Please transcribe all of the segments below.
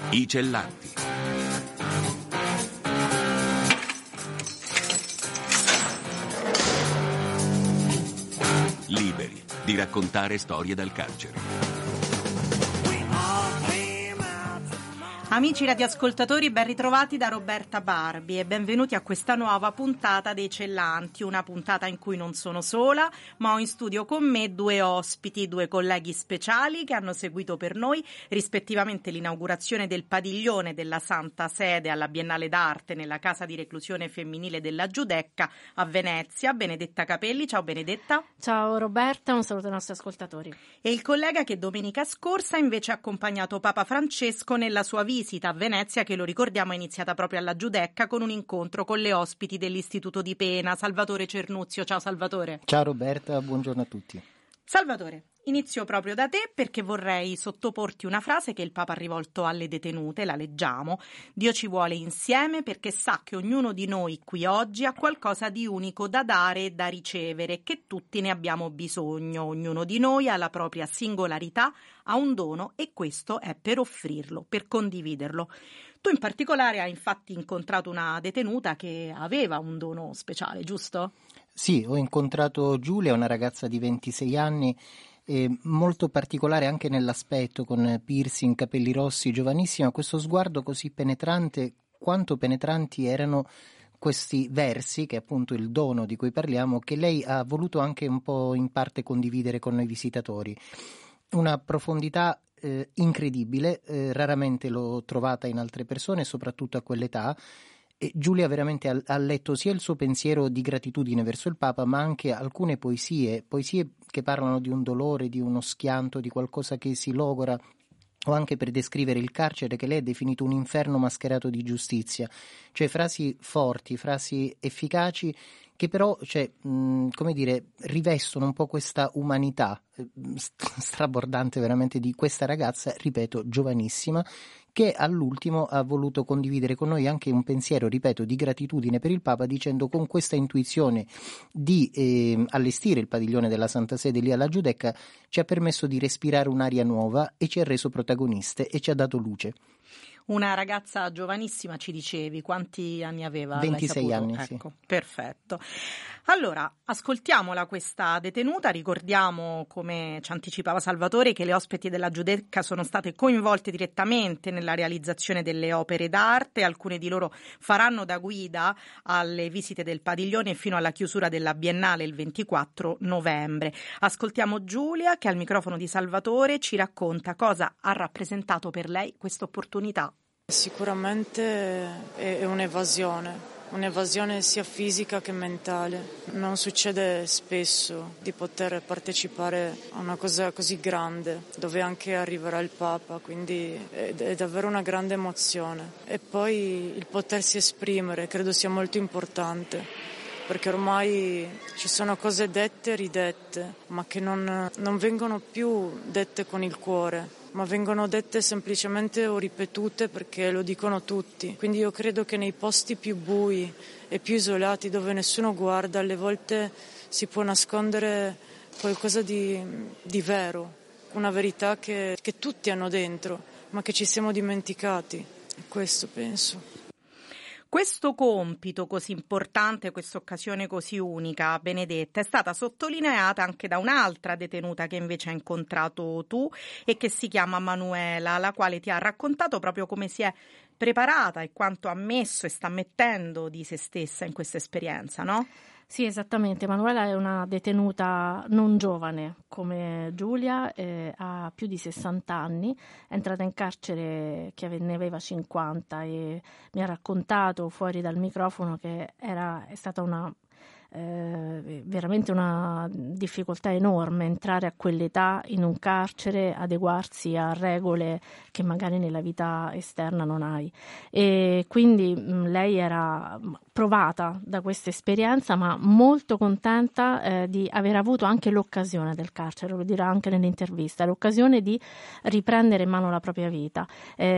I Cellanti. Liberi di raccontare storie dal carcere. Amici radioascoltatori, ben ritrovati da Roberta Barbi e benvenuti a questa nuova puntata dei Cellanti, una puntata in cui non sono sola, ma ho in studio con me due ospiti, due colleghi speciali che hanno seguito per noi rispettivamente l'inaugurazione del padiglione della Santa Sede alla Biennale d'Arte nella casa di reclusione femminile della Giudecca a Venezia. Benedetta Capelli, ciao Benedetta. Ciao Roberta, un saluto ai nostri ascoltatori. E il collega che domenica scorsa invece ha accompagnato Papa Francesco nella sua visita a Venezia, che lo ricordiamo è iniziata proprio alla Giudecca con un incontro con le ospiti dell'Istituto di Pena, Salvatore Cernuzio. Ciao Salvatore. Ciao Roberta, buongiorno a tutti. Salvatore, inizio proprio da te perché vorrei sottoporti una frase che il Papa ha rivolto alle detenute, la leggiamo. Dio ci vuole insieme perché sa che ognuno di noi qui oggi ha qualcosa di unico da dare e da ricevere, che tutti ne abbiamo bisogno. Ognuno di noi ha la propria singolarità, ha un dono e questo è per offrirlo, per condividerlo. Tu in particolare hai infatti incontrato una detenuta che aveva un dono speciale, giusto? Sì, ho incontrato Giulia, una ragazza di 26 anni, molto particolare anche nell'aspetto, con piercing, capelli rossi, giovanissima, questo sguardo così penetrante, quanto penetranti erano questi versi, che è appunto il dono di cui parliamo, che lei ha voluto anche un po' in parte condividere con noi visitatori. Una profondità incredibile, raramente l'ho trovata in altre persone, soprattutto a quell'età. E Giulia veramente ha letto sia il suo pensiero di gratitudine verso il Papa, ma anche alcune poesie che parlano di un dolore, di uno schianto, di qualcosa che si logora, o anche per descrivere il carcere che lei ha definito un inferno mascherato di giustizia, cioè frasi forti, frasi efficaci che però, come dire, rivestono un po' questa umanità strabordante veramente di questa ragazza, ripeto, giovanissima, che all'ultimo ha voluto condividere con noi anche un pensiero, ripeto, di gratitudine per il Papa, dicendo: con questa intuizione di allestire il padiglione della Santa Sede lì alla Giudecca ci ha permesso di respirare un'aria nuova e ci ha reso protagoniste e ci ha dato luce. Una ragazza giovanissima, ci dicevi, quanti anni aveva? 26 anni, ecco, sì. Perfetto. Allora, ascoltiamola questa detenuta, ricordiamo, come ci anticipava Salvatore, che le ospiti della Giudecca sono state coinvolte direttamente nella realizzazione delle opere d'arte, alcune di loro faranno da guida alle visite del padiglione fino alla chiusura della Biennale il 24 novembre. Ascoltiamo Giulia che al microfono di Salvatore ci racconta cosa ha rappresentato per lei questa opportunità. Sicuramente è un'evasione sia fisica che mentale. Non succede spesso di poter partecipare a una cosa così grande, dove anche arriverà il Papa, quindi è davvero una grande emozione. E poi il potersi esprimere credo sia molto importante, perché ormai ci sono cose dette e ridette, ma che non vengono più dette con il cuore, ma vengono dette semplicemente o ripetute perché lo dicono tutti. Quindi io credo che nei posti più bui e più isolati, dove nessuno guarda, alle volte si può nascondere qualcosa di vero, una verità che tutti hanno dentro, ma che ci siamo dimenticati. E questo penso. Questo compito così importante, questa occasione così unica, Benedetta, è stata sottolineata anche da un'altra detenuta che invece hai incontrato tu e che si chiama Manuela, la quale ti ha raccontato proprio come si è preparata e quanto ha messo e sta mettendo di se stessa in questa esperienza, no? Sì, esattamente. Manuela è una detenuta non giovane come Giulia, ha più di 60 anni, è entrata in carcere che ne aveva 50 e mi ha raccontato fuori dal microfono che è stata veramente una difficoltà enorme entrare a quell'età in un carcere, adeguarsi a regole che magari nella vita esterna non hai, e quindi lei era provata da questa esperienza, ma molto contenta di aver avuto anche l'occasione del carcere, lo dirà anche nell'intervista, l'occasione di riprendere in mano la propria vita.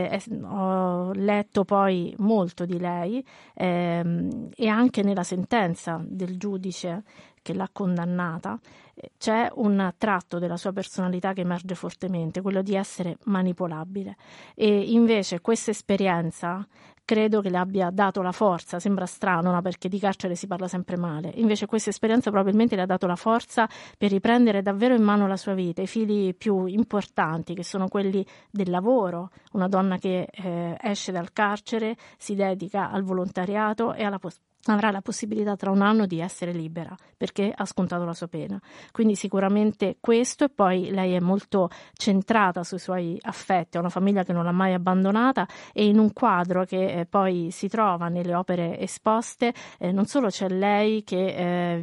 Ho letto poi molto di lei e anche nella sentenza del giudice giudice che l'ha condannata, c'è un tratto della sua personalità che emerge fortemente, quello di essere manipolabile, e invece questa esperienza credo che le abbia dato la forza. Sembra strano, no? Perché di carcere si parla sempre male, invece questa esperienza probabilmente le ha dato la forza per riprendere davvero in mano la sua vita, i fili più importanti, che sono quelli del lavoro, una donna che esce dal carcere, si dedica al volontariato e avrà la possibilità tra un anno di essere libera perché ha scontato la sua pena. Quindi sicuramente questo, e poi lei è molto centrata sui suoi affetti, ha una famiglia che non l'ha mai abbandonata, e in un quadro che poi si trova nelle opere esposte non solo c'è lei che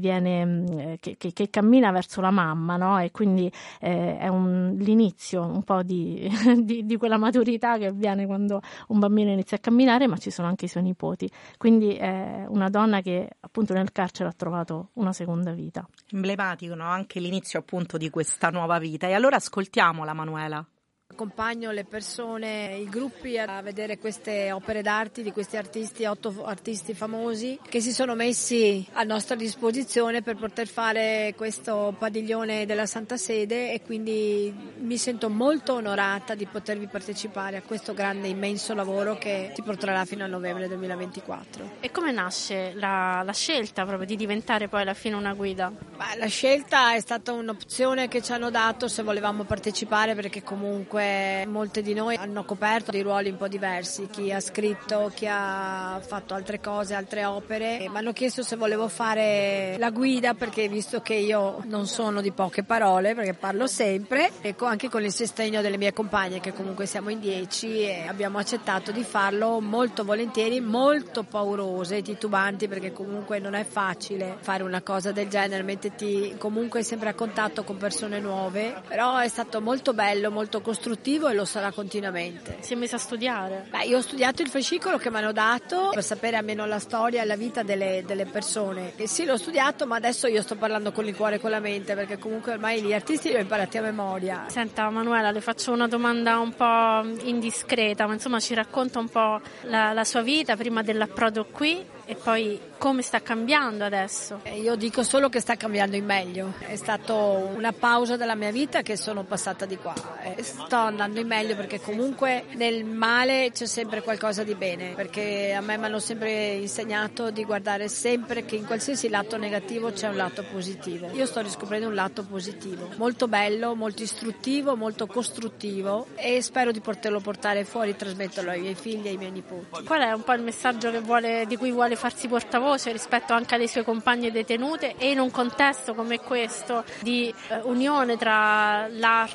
che cammina verso la mamma, no? E quindi è l'inizio un po' di quella maturità che avviene quando un bambino inizia a camminare, ma ci sono anche i suoi nipoti, quindi è una donna che appunto nel carcere ha trovato una seconda vita. Emblematico, no? Anche l'inizio appunto di questa nuova vita. E allora ascoltiamola, Manuela. Accompagno le persone, i gruppi a vedere queste opere d'arte di questi artisti, 8 artisti famosi che si sono messi a nostra disposizione per poter fare questo padiglione della Santa Sede, e quindi mi sento molto onorata di potervi partecipare a questo grande, immenso lavoro che si porterà fino a novembre 2024. E come nasce la scelta proprio di diventare poi alla fine una guida? La scelta è stata un'opzione che ci hanno dato se volevamo partecipare, perché comunque molte di noi hanno coperto dei ruoli un po' diversi, chi ha scritto, chi ha fatto altre cose, altre opere, e mi hanno chiesto se volevo fare la guida, perché visto che io non sono di poche parole, perché parlo sempre, e anche con il sostegno delle mie compagne, che comunque siamo in 10, e abbiamo accettato di farlo molto volentieri, molto paurose, titubanti, perché comunque non è facile fare una cosa del genere, metterti comunque sempre a contatto con persone nuove, però è stato molto bello, molto costruttivo, e lo sarà continuamente. Si è messa a studiare? Io ho studiato il fascicolo che mi hanno dato per sapere almeno la storia e la vita delle persone, e sì, l'ho studiato, ma adesso io sto parlando con il cuore e con la mente, perché comunque ormai gli artisti li ho imparati a memoria. Senta Manuela, le faccio una domanda un po' indiscreta, ma insomma ci racconta un po' la sua vita prima dell'approdo qui e poi come sta cambiando adesso. Io dico solo che sta cambiando in meglio. È stata una pausa della mia vita che sono passata di qua. Sto andando in meglio, perché comunque nel male c'è sempre qualcosa di bene, perché a me mi hanno sempre insegnato di guardare sempre che in qualsiasi lato negativo c'è un lato positivo. Io sto riscoprendo un lato positivo, molto bello, molto istruttivo, molto costruttivo, e spero di poterlo portare fuori e trasmetterlo ai miei figli e ai miei nipoti. Qual è un po' il messaggio di cui vuole farsi portavoce rispetto anche alle sue compagne detenute, e in un contesto come questo di unione tra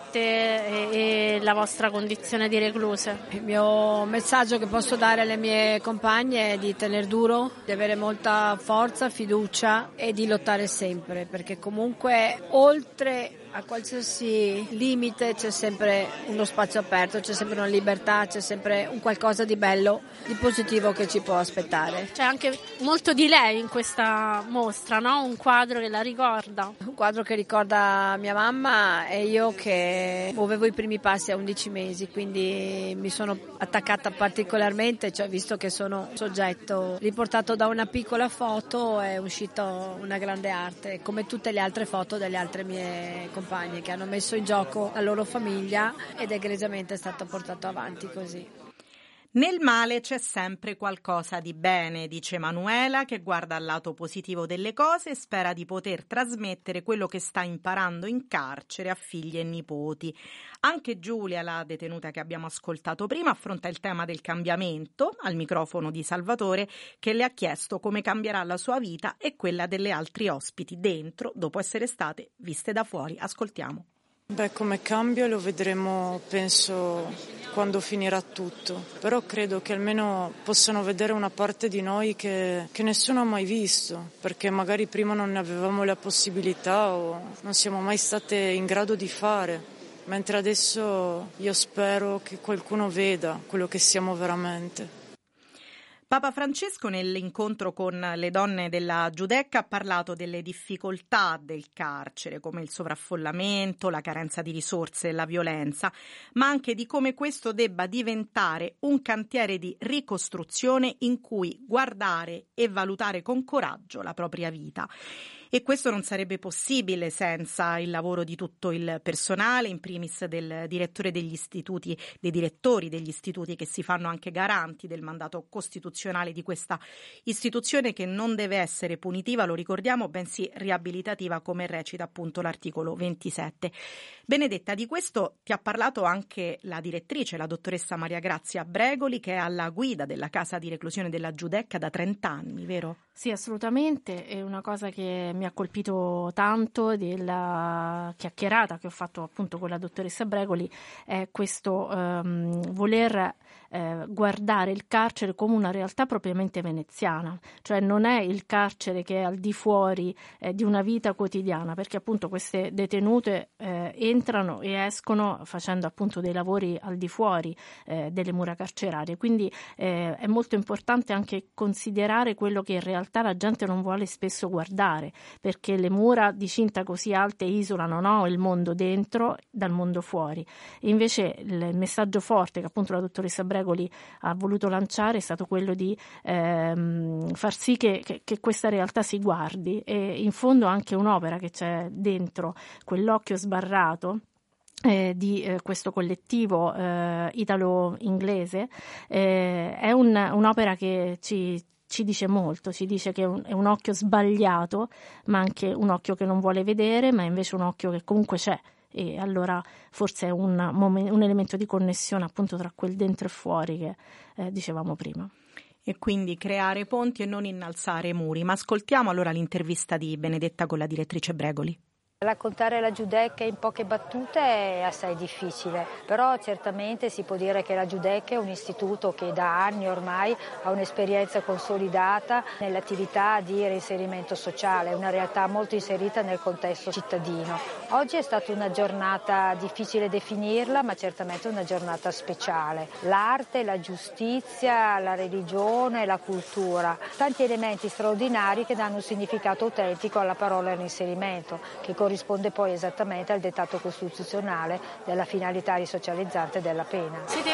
l'arte e la vostra condizione di recluse? Il mio messaggio che posso dare alle mie compagne è di tenere duro, di avere molta forza, fiducia e di lottare sempre, perché comunque oltre a qualsiasi limite c'è sempre uno spazio aperto, c'è sempre una libertà, c'è sempre un qualcosa di bello, di positivo che ci può aspettare. C'è anche molto di lei in questa mostra, no? Un quadro che la ricorda. Un quadro che ricorda mia mamma e io, che muovevo i primi passi a 11 mesi, quindi mi sono attaccata particolarmente, cioè visto che sono soggetto riportato da una piccola foto, è uscita una grande arte, come tutte le altre foto delle altre mie compagne che hanno messo in gioco la loro famiglia, ed egregiamente è stato portato avanti così. Nel male c'è sempre qualcosa di bene, dice Manuela, che guarda al lato positivo delle cose e spera di poter trasmettere quello che sta imparando in carcere a figli e nipoti. Anche Giulia, la detenuta che abbiamo ascoltato prima, affronta il tema del cambiamento al microfono di Salvatore, che le ha chiesto come cambierà la sua vita e quella delle altri ospiti dentro dopo essere state viste da fuori. Ascoltiamo. Come cambio lo vedremo, penso, quando finirà tutto, però credo che almeno possano vedere una parte di noi che nessuno ha mai visto, perché magari prima non ne avevamo la possibilità o non siamo mai state in grado di fare, mentre adesso io spero che qualcuno veda quello che siamo veramente. Papa Francesco nell'incontro con le donne della Giudecca ha parlato delle difficoltà del carcere, come il sovraffollamento, la carenza di risorse e la violenza, ma anche di come questo debba diventare un cantiere di ricostruzione in cui guardare e valutare con coraggio la propria vita. E questo non sarebbe possibile senza il lavoro di tutto il personale, in primis del direttore degli istituti, dei direttori degli istituti che si fanno anche garanti del mandato costituzionale di questa istituzione che non deve essere punitiva, lo ricordiamo, bensì riabilitativa, come recita appunto l'articolo 27. Benedetta, di questo ti ha parlato anche la direttrice, la dottoressa Maria Grazia Bregoli, che è alla guida della casa di reclusione della Giudecca da 30 anni, vero? Sì, assolutamente. È una cosa che mi ha colpito tanto della chiacchierata che ho fatto appunto con la dottoressa Bregoli, è questo voler guardare il carcere come una realtà propriamente veneziana, cioè non è il carcere che è al di fuori di una vita quotidiana, perché appunto queste detenute entrano e escono facendo appunto dei lavori al di fuori delle mura carcerarie, quindi è molto importante anche considerare quello che in realtà la gente non vuole spesso guardare, perché le mura di cinta così alte isolano, no, il mondo dentro dal mondo fuori. E invece il messaggio forte che appunto la dottoressa Bregoli ha voluto lanciare è stato quello di far sì che questa realtà si guardi, e in fondo anche un'opera che c'è dentro quell'occhio sbarrato di questo collettivo italo-inglese è un'opera che ci dice molto, ci dice che è un occhio sbagliato, ma anche un occhio che non vuole vedere, ma invece un occhio che comunque c'è. E allora forse è un elemento di connessione appunto tra quel dentro e fuori che dicevamo prima. E quindi creare ponti e non innalzare muri. Ma ascoltiamo allora l'intervista di Benedetta con la direttrice Bregoli. Raccontare la Giudecca in poche battute è assai difficile, però certamente si può dire che la Giudecca è un istituto che da anni ormai ha un'esperienza consolidata nell'attività di reinserimento sociale, una realtà molto inserita nel contesto cittadino. Oggi è stata una giornata difficile definirla, ma certamente una giornata speciale. L'arte, la giustizia, la religione, la cultura, tanti elementi straordinari che danno un significato autentico alla parola reinserimento, che corrisponde poi esattamente al dettato costituzionale della finalità risocializzante della pena. Siete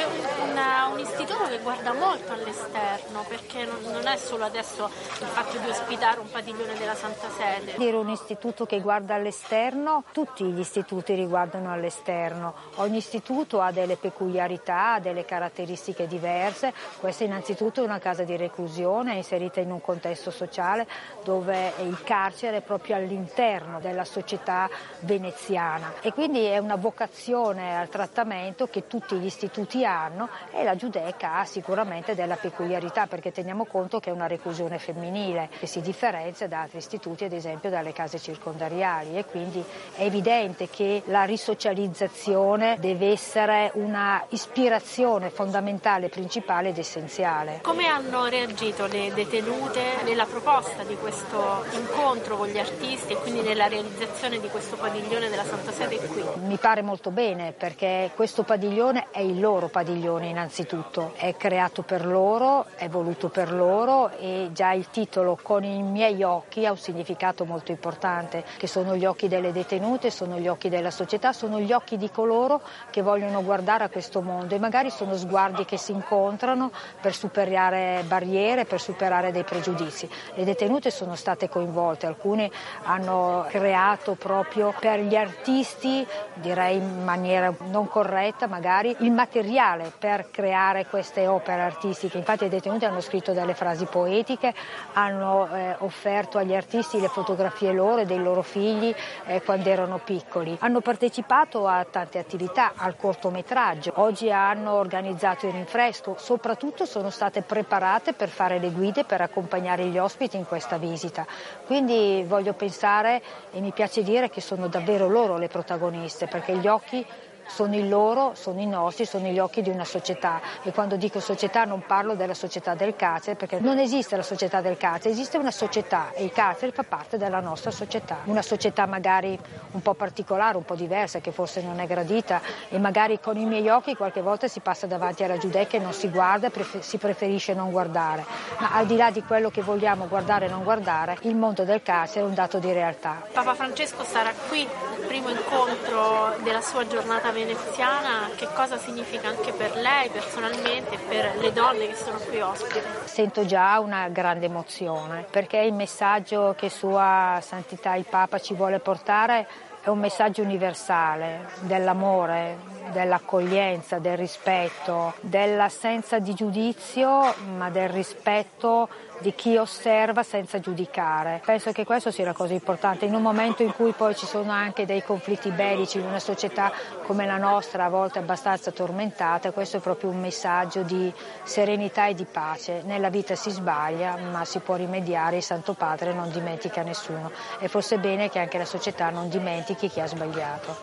un istituto che guarda molto all'esterno, perché non è solo adesso il fatto di ospitare un padiglione della Santa Sede. Dire un istituto che guarda all'esterno, tutti gli istituti riguardano all'esterno. Ogni istituto ha delle peculiarità, ha delle caratteristiche diverse. Questa innanzitutto è una casa di reclusione inserita in un contesto sociale dove il carcere è proprio all'interno della società veneziana, e quindi è una vocazione al trattamento che tutti gli istituti hanno, e la Giudecca ha sicuramente della peculiarità, perché teniamo conto che è una reclusione femminile che si differenzia da altri istituti, ad esempio dalle case circondariali, e quindi è evidente che la risocializzazione deve essere una ispirazione fondamentale, principale ed essenziale. Come hanno reagito le detenute nella proposta di questo incontro con gli artisti e quindi nella realizzazione di questo padiglione della Santa Sede qui? Mi pare molto bene, perché questo padiglione è il loro padiglione innanzitutto, è creato per loro, è voluto per loro, e già il titolo "Con i miei occhi" ha un significato molto importante, che sono gli occhi delle detenute, sono gli occhi della società, sono gli occhi di coloro che vogliono guardare a questo mondo, e magari sono sguardi che si incontrano per superare barriere, per superare dei pregiudizi. Le detenute sono state coinvolte, alcune hanno creato proprio per gli artisti, direi in maniera non corretta magari, il materiale per creare queste opere artistiche. Infatti i detenuti hanno scritto delle frasi poetiche, hanno offerto agli artisti le fotografie loro e dei loro figli quando erano piccoli. Hanno partecipato a tante attività, al cortometraggio, oggi hanno organizzato il rinfresco, soprattutto sono state preparate per fare le guide, per accompagnare gli ospiti in questa visita. Quindi voglio pensare, e mi piace dire, che sono davvero loro le protagoniste, perché gli occhi sono i loro, sono i nostri, sono gli occhi di una società, e quando dico società non parlo della società del carcere, perché non esiste la società del carcere, esiste una società e il carcere fa parte della nostra società, una società magari un po' particolare, un po' diversa, che forse non è gradita, e magari con i miei occhi qualche volta si passa davanti alla Giudecca e non si guarda, si preferisce non guardare, ma al di là di quello che vogliamo guardare e non guardare, il mondo del carcere è un dato di realtà. Papa Francesco sarà qui, il primo incontro della sua giornata veneziana. Che cosa significa anche per lei personalmente e per le donne che sono qui ospiti? Sento già una grande emozione, perché il messaggio che Sua Santità il Papa ci vuole portare è un messaggio universale dell'amore, dell'accoglienza, del rispetto, dell'assenza di giudizio, ma del rispetto di chi osserva senza giudicare. Penso che questo sia la cosa importante in un momento in cui poi ci sono anche dei conflitti bellici in una società come la nostra, a volte abbastanza tormentata. Questo è proprio un messaggio di serenità e di pace. Nella vita si sbaglia, ma si può rimediare. Il Santo Padre non dimentica nessuno, e forse è bene che anche la società non dimentichi chi ha sbagliato.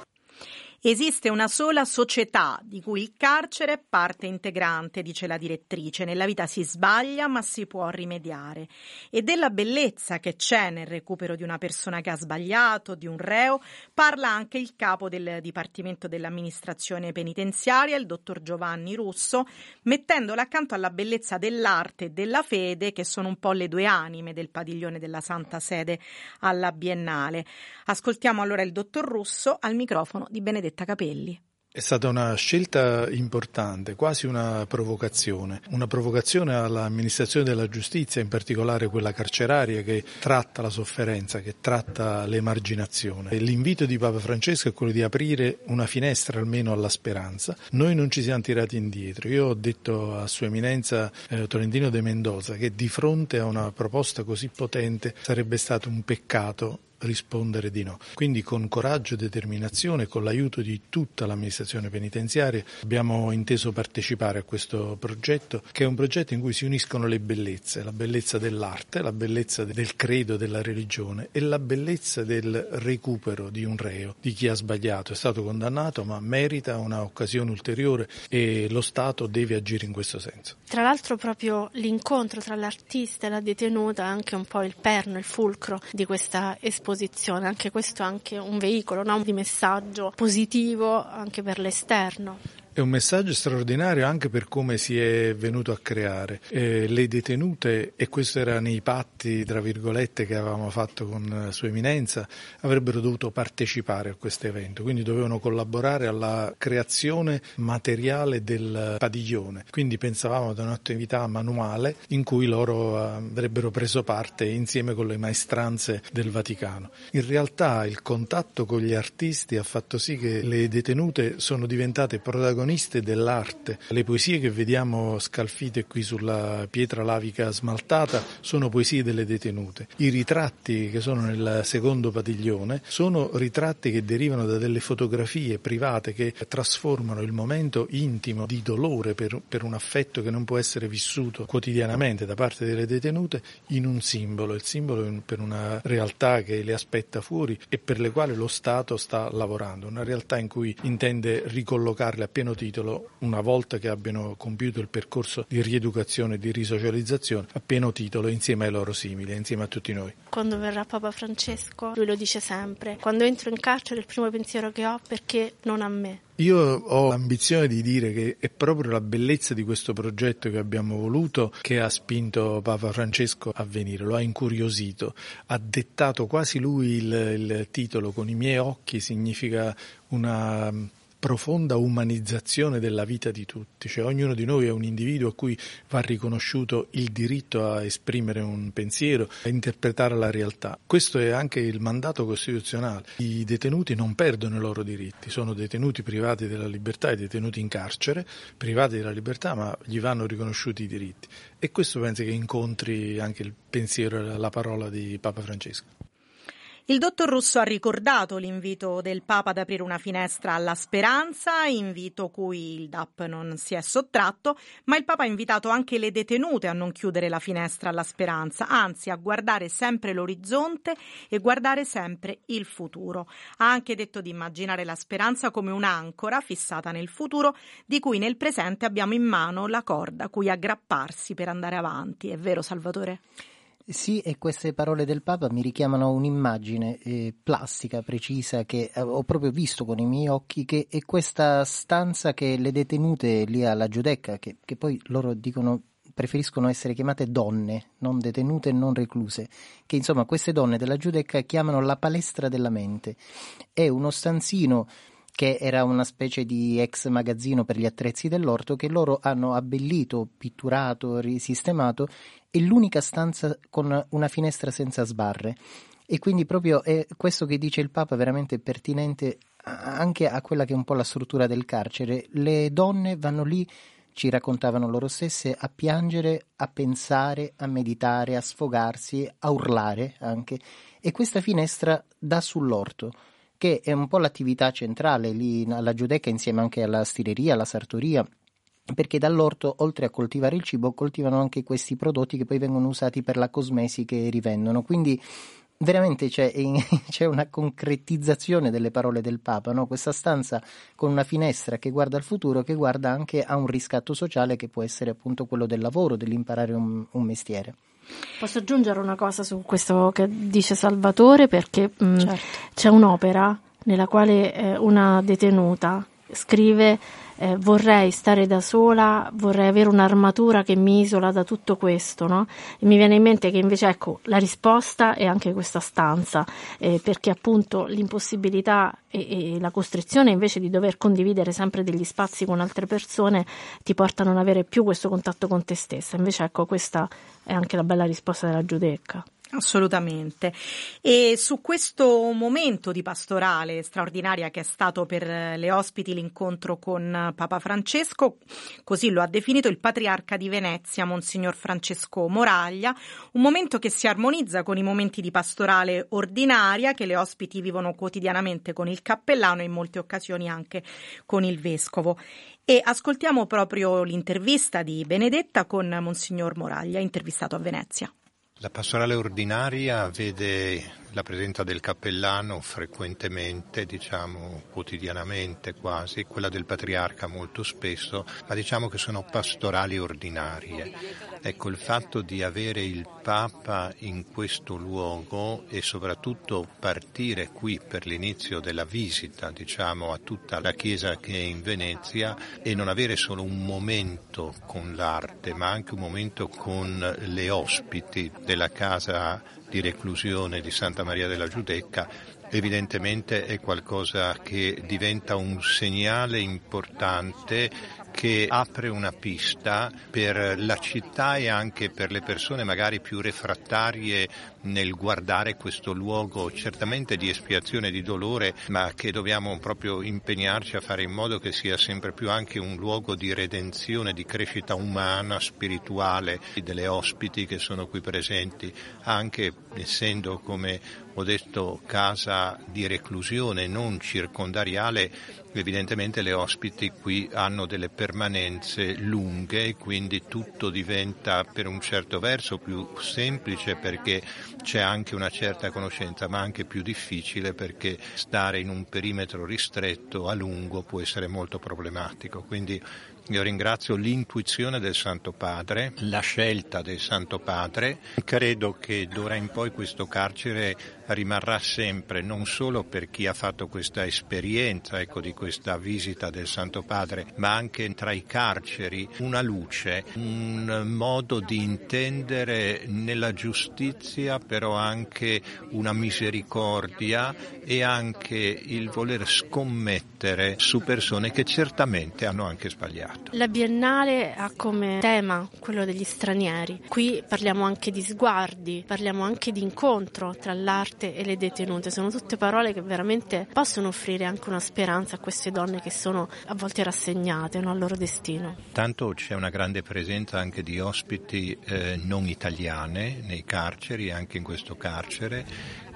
Esiste una sola società di cui il carcere è parte integrante, dice la direttrice. Nella vita si sbaglia, ma si può rimediare. E della bellezza che c'è nel recupero di una persona che ha sbagliato, di un reo, parla anche il capo del Dipartimento dell'Amministrazione Penitenziaria, il dottor Giovanni Russo, mettendola accanto alla bellezza dell'arte e della fede, che sono un po' le due anime del padiglione della Santa Sede alla Biennale. Ascoltiamo allora il dottor Russo al microfono di Benedetta Capelli. È stata una scelta importante, quasi una provocazione all'amministrazione della giustizia, in particolare quella carceraria, che tratta la sofferenza, che tratta l'emarginazione. L'invito di Papa Francesco è quello di aprire una finestra almeno alla speranza. Noi non ci siamo tirati indietro. Io ho detto a Sua Eminenza Tolentino de Mendoza che di fronte a una proposta così potente sarebbe stato un peccato rispondere di no. Quindi con coraggio e determinazione, con l'aiuto di tutta l'amministrazione penitenziaria, abbiamo inteso partecipare a questo progetto, che è un progetto in cui si uniscono le bellezze, la bellezza dell'arte, la bellezza del credo, della religione e la bellezza del recupero di un reo, di chi ha sbagliato, è stato condannato ma merita un'occasione ulteriore, e lo Stato deve agire in questo senso. Tra l'altro proprio l'incontro tra l'artista e la detenuta è anche un po' il perno, il fulcro di questa esposizione. Anche questo è anche un veicolo, no? Di messaggio positivo anche per l'esterno. È un messaggio straordinario anche per come si è venuto a creare. Le detenute, e questo era nei patti, tra virgolette, che avevamo fatto con Sua Eminenza, avrebbero dovuto partecipare a questo evento, quindi dovevano collaborare alla creazione materiale del padiglione. Quindi pensavamo ad un'attività manuale in cui loro avrebbero preso parte insieme con le maestranze del Vaticano. In realtà il contatto con gli artisti ha fatto sì che le detenute sono diventate protagoniste dell'arte. Le poesie che vediamo scalfite qui sulla pietra lavica smaltata sono poesie delle detenute. I ritratti che sono nel secondo padiglione sono ritratti che derivano da delle fotografie private che trasformano il momento intimo di dolore per un affetto che non può essere vissuto quotidianamente da parte delle detenute in un simbolo, il simbolo per una realtà che le aspetta fuori e per le quali lo Stato sta lavorando, una realtà in cui intende ricollocarle a pieno titolo, una volta che abbiano compiuto il percorso di rieducazione e di risocializzazione, a pieno titolo insieme ai loro simili, insieme a tutti noi. Quando verrà Papa Francesco, lui lo dice sempre: quando entro in carcere il primo pensiero che ho, perché non a me? Io ho l'ambizione di dire che è proprio la bellezza di questo progetto che abbiamo voluto che ha spinto Papa Francesco a venire, lo ha incuriosito, ha dettato quasi lui il titolo. Con i miei occhi significa una profonda umanizzazione della vita di tutti, cioè ognuno di noi è un individuo a cui va riconosciuto il diritto a esprimere un pensiero, a interpretare la realtà. Questo è anche il mandato costituzionale. I detenuti non perdono i loro diritti, sono detenuti privati della libertà e detenuti in carcere, privati della libertà, ma gli vanno riconosciuti i diritti. E questo penso che incontri anche il pensiero e la parola di Papa Francesco. Il dottor Russo ha ricordato l'invito del Papa ad aprire una finestra alla speranza, invito cui il DAP non si è sottratto, ma il Papa ha invitato anche le detenute a non chiudere la finestra alla speranza, anzi a guardare sempre l'orizzonte e guardare sempre il futuro. Ha anche detto di immaginare la speranza come un'ancora fissata nel futuro, di cui nel presente abbiamo in mano la corda a cui aggrapparsi per andare avanti. È vero, Salvatore? Sì, e queste parole del Papa mi richiamano un'immagine plastica, precisa, che ho proprio visto con i miei occhi, che è questa stanza che le detenute lì alla Giudecca, che poi loro dicono preferiscono essere chiamate donne, non detenute e non recluse, che insomma queste donne della Giudecca chiamano la palestra della mente. È uno stanzino che era una specie di ex magazzino per gli attrezzi dell'orto, che loro hanno abbellito, pitturato, risistemato. È l'unica stanza con una finestra senza sbarre, e quindi proprio è questo che dice il Papa veramente pertinente anche a quella che è un po' la struttura del carcere. Le donne vanno lì, ci raccontavano loro stesse, a piangere, a pensare, a meditare, a sfogarsi, a urlare anche, e questa finestra dà sull'orto, che è un po' l'attività centrale lì alla Giudecca, insieme anche alla stileria, alla sartoria, perché dall'orto, oltre a coltivare il cibo, coltivano anche questi prodotti che poi vengono usati per la cosmesi che rivendono. Quindi veramente c'è una concretizzazione delle parole del Papa, no? Questa stanza con una finestra che guarda al futuro, che guarda anche a un riscatto sociale che può essere appunto quello del lavoro, dell'imparare un mestiere. Posso aggiungere una cosa su questo che dice Salvatore, perché certo. C'è un'opera nella quale una detenuta scrive vorrei stare da sola, vorrei avere un'armatura che mi isola da tutto questo, no? E mi viene in mente che invece, ecco, la risposta è anche questa stanza, perché appunto l'impossibilità e la costrizione invece di dover condividere sempre degli spazi con altre persone ti porta a non avere più questo contatto con te stessa. Invece, ecco, questa è anche la bella risposta della Giudecca. Assolutamente. E su questo momento di pastorale straordinaria che è stato per le ospiti l'incontro con Papa Francesco, così lo ha definito il patriarca di Venezia, Monsignor Francesco Moraglia, un momento che si armonizza con i momenti di pastorale ordinaria che le ospiti vivono quotidianamente con il cappellano e in molte occasioni anche con il vescovo. E ascoltiamo proprio l'intervista di Benedetta con Monsignor Moraglia, intervistato a Venezia. La pastorale ordinaria vede la presenza del cappellano frequentemente, diciamo quotidianamente quasi, quella del patriarca molto spesso, ma diciamo che sono pastorali ordinarie. Ecco, il fatto di avere il Papa in questo luogo e soprattutto partire qui per l'inizio della visita, diciamo, a tutta la Chiesa che è in Venezia, e non avere solo un momento con l'arte, ma anche un momento con le ospiti della casa di reclusione di Santa Maria della Giudecca, evidentemente è qualcosa che diventa un segnale importante che apre una pista per la città e anche per le persone magari più refrattarie nel guardare questo luogo certamente di espiazione e di dolore, ma che dobbiamo proprio impegnarci a fare in modo che sia sempre più anche un luogo di redenzione, di crescita umana, spirituale delle ospiti che sono qui presenti, anche essendo, come ho detto, casa di reclusione non circondariale. Evidentemente le ospiti qui hanno delle permanenze lunghe e quindi tutto diventa per un certo verso più semplice perché c'è anche una certa conoscenza, ma anche più difficile perché stare in un perimetro ristretto a lungo può essere molto problematico. Quindi io ringrazio l'intuizione del Santo Padre, la scelta del Santo Padre. Credo che d'ora in poi questo carcere rimarrà sempre, non solo per chi ha fatto questa esperienza, ecco, di questa visita del Santo Padre, ma anche tra i carceri una luce, un modo di intendere nella giustizia, però anche una misericordia e anche il voler scommettere su persone che certamente hanno anche sbagliato. La Biennale ha come tema quello degli stranieri. Qui parliamo anche di sguardi, parliamo anche di incontro tra l'arte e le detenute. Sono tutte parole che veramente possono offrire anche una speranza a queste donne che sono a volte rassegnate, no, al loro destino. Tanto c'è una grande presenza anche di ospiti non italiane nei carceri, anche in questo carcere.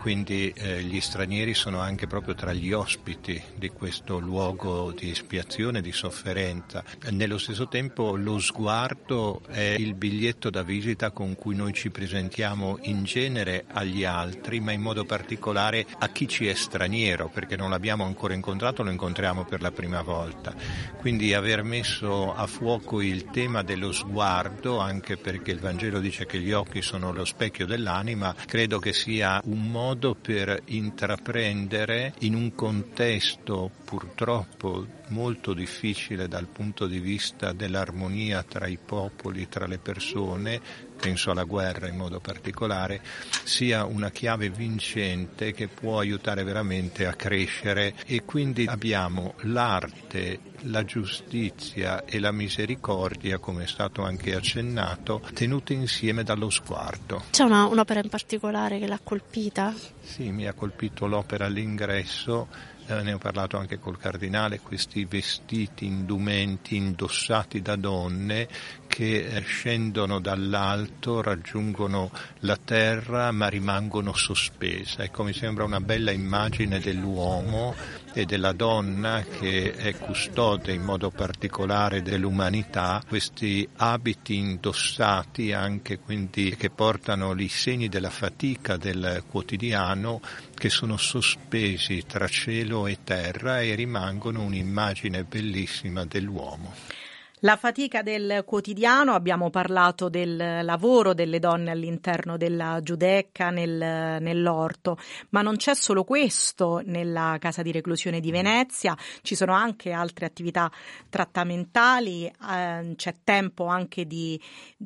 quindi gli stranieri sono anche proprio tra gli ospiti di questo luogo di espiazione, di sofferenza. Nello stesso tempo lo sguardo è il biglietto da visita con cui noi ci presentiamo in genere agli altri, ma in modo particolare a chi ci è straniero, perché non l'abbiamo ancora incontrato, lo incontriamo per la prima volta. Quindi aver messo a fuoco il tema dello sguardo, anche perché il Vangelo dice che gli occhi sono lo specchio dell'anima, credo che sia un modo per intraprendere in un contesto purtroppo molto difficile dal punto di vista dell'armonia tra i popoli, tra le persone, penso alla guerra in modo particolare, sia una chiave vincente che può aiutare veramente a crescere. E quindi abbiamo l'arte, la giustizia e la misericordia, come è stato anche accennato, tenute insieme dallo sguardo. C'è un'opera in particolare che l'ha colpita? Sì, mi ha colpito l'opera All'ingresso. Ne ho parlato anche col cardinale, questi vestiti, indumenti indossati da donne che scendono dall'alto, raggiungono la terra ma rimangono sospese. Ecco, mi sembra una bella immagine dell'uomo e della donna che è custode in modo particolare dell'umanità, questi abiti indossati anche quindi che portano i segni della fatica del quotidiano, che sono sospesi tra cielo e terra e rimangono un'immagine bellissima dell'uomo. La fatica del quotidiano, abbiamo parlato del lavoro delle donne all'interno della Giudecca nell'orto, ma non c'è solo questo nella casa di reclusione di Venezia, ci sono anche altre attività trattamentali, c'è tempo anche di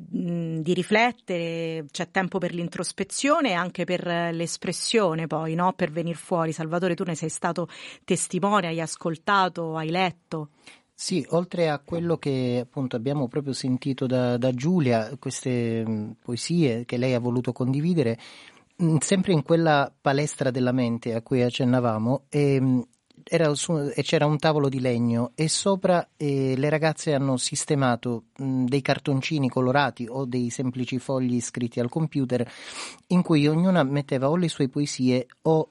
riflettere, c'è tempo per l'introspezione e anche per l'espressione poi, no? Per venire fuori. Salvatore, tu ne sei stato testimone, hai ascoltato, hai letto. Sì, oltre a quello che appunto abbiamo proprio sentito da Giulia, queste poesie che lei ha voluto condividere, sempre in quella palestra della mente a cui accennavamo, c'era un tavolo di legno e sopra le ragazze hanno sistemato dei cartoncini colorati o dei semplici fogli scritti al computer in cui ognuna metteva o le sue poesie o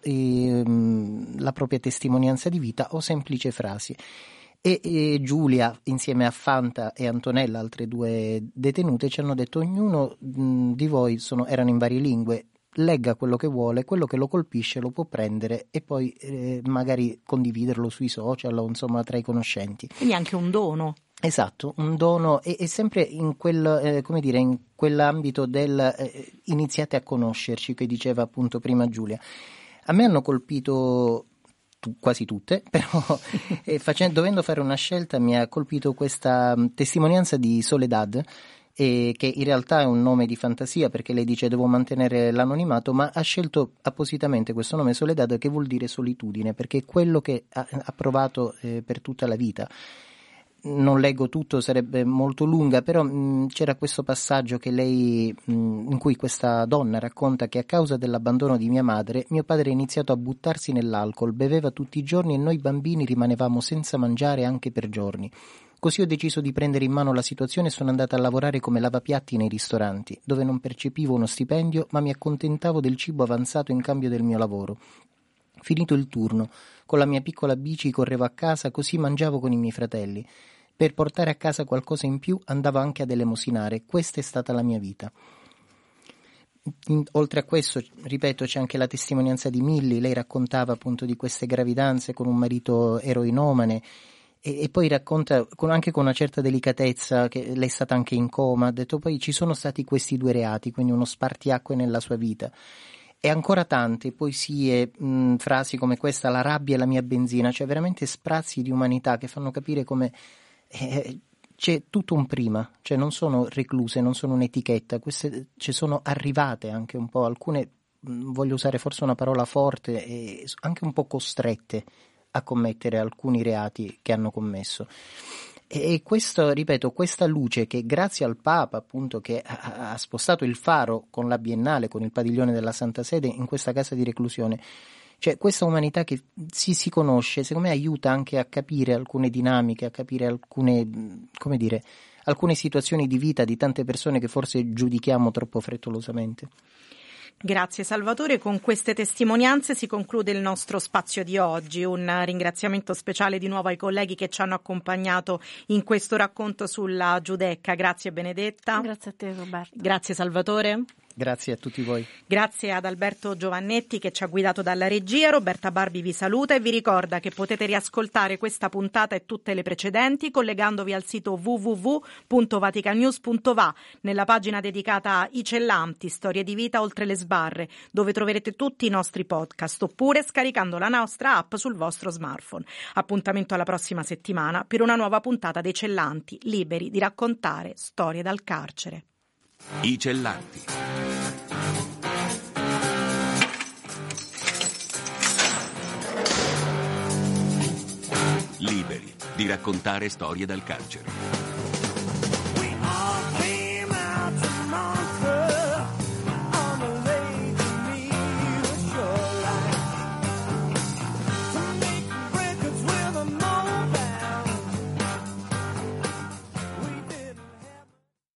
la propria testimonianza di vita o semplici frasi. E Giulia insieme a Fanta e Antonella, altre due detenute, ci hanno detto: ognuno di voi erano in varie lingue, legga quello che vuole, quello che lo colpisce lo può prendere e poi magari condividerlo sui social o insomma tra i conoscenti. Quindi anche un dono. Esatto, un dono e sempre in quel in quell'ambito del iniziate a conoscerci, che diceva appunto prima Giulia. A me hanno colpito quasi tutte, però dovendo fare una scelta mi ha colpito questa testimonianza di Soledad, che in realtà è un nome di fantasia perché lei dice devo mantenere l'anonimato, ma ha scelto appositamente questo nome Soledad, che vuol dire solitudine, perché è quello che ha provato per tutta la vita. Non leggo tutto, sarebbe molto lunga, però c'era questo passaggio che lei, in cui questa donna racconta che a causa dell'abbandono di mia madre, mio padre ha iniziato a buttarsi nell'alcol, beveva tutti i giorni e noi bambini rimanevamo senza mangiare anche per giorni. Così ho deciso di prendere in mano la situazione e sono andata a lavorare come lavapiatti nei ristoranti, dove non percepivo uno stipendio, ma mi accontentavo del cibo avanzato in cambio del mio lavoro. Finito il turno, con la mia piccola bici correvo a casa, così mangiavo con i miei fratelli. Per portare a casa qualcosa in più andavo anche ad elemosinare. Questa è stata la mia vita. Oltre a questo, ripeto, c'è anche la testimonianza di Milly. Lei raccontava appunto di queste gravidanze con un marito eroinomane e poi racconta anche con una certa delicatezza che lei è stata anche in coma. Ha detto poi ci sono stati questi due reati, quindi uno spartiacque nella sua vita. E ancora tante poesie, frasi come questa, la rabbia è la mia benzina, cioè veramente sprazzi di umanità che fanno capire come c'è tutto un prima, cioè non sono recluse, non sono un'etichetta, queste ci sono arrivate anche un po', alcune, voglio usare forse una parola forte, e anche un po' costrette a commettere alcuni reati che hanno commesso. E questo, ripeto, questa luce che grazie al Papa appunto che ha spostato il faro con la Biennale, con il padiglione della Santa Sede in questa casa di reclusione, cioè questa umanità che si conosce, secondo me aiuta anche a capire alcune dinamiche, a capire alcune, come dire, alcune situazioni di vita di tante persone che forse giudichiamo troppo frettolosamente. Grazie Salvatore, con queste testimonianze si conclude il nostro spazio di oggi. Un ringraziamento speciale di nuovo ai colleghi che ci hanno accompagnato in questo racconto sulla Giudecca. Grazie Benedetta. Grazie a te Roberto. Grazie Salvatore. Grazie a tutti voi. Grazie ad Alberto Giovannetti che ci ha guidato dalla regia. Roberta Barbi vi saluta e vi ricorda che potete riascoltare questa puntata e tutte le precedenti collegandovi al sito www.vaticanews.va nella pagina dedicata a I Cellanti, storie di vita oltre le sbarre, dove troverete tutti i nostri podcast, oppure scaricando la nostra app sul vostro smartphone. Appuntamento alla prossima settimana per una nuova puntata dei Cellanti, liberi di raccontare storie dal carcere. I Cellanti. Liberi di raccontare storie dal carcere.